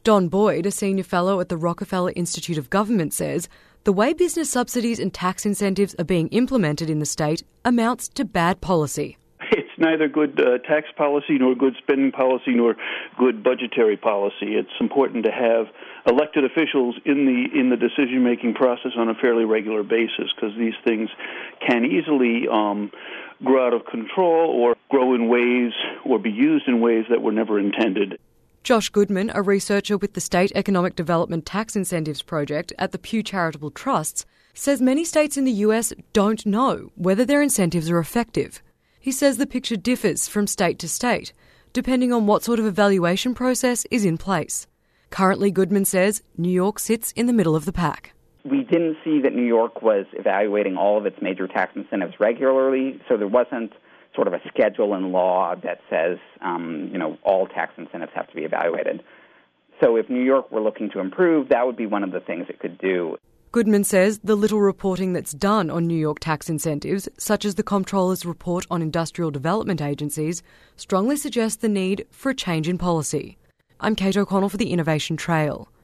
Don Boyd, a senior fellow at the Rockefeller Institute of Government, says the way business subsidies and tax incentives are being implemented in the state amounts to bad policy. It's neither good tax policy nor good spending policy nor good budgetary policy. It's important to have elected officials in the decision-making process on a fairly regular basis, because these things can easily grow out of control or grow in ways or be used in ways that were never intended. Josh Goodman, a researcher with the State Economic Development Tax Incentives Project at the Pew Charitable Trusts, says many states in the US don't know whether their incentives are effective. He says the picture differs from state to state, depending on what sort of evaluation process is in place. Currently, Goodman says New York sits in the middle of the pack. We didn't see that New York was evaluating all of its major tax incentives regularly, so there wasn't sort of a schedule in law that says, all tax incentives have to be evaluated. So if New York were looking to improve, that would be one of the things it could do. Goodman says the little reporting that's done on New York tax incentives, such as the Comptroller's report on industrial development agencies, strongly suggests the need for a change in policy. I'm Kate O'Connell for the Innovation Trail.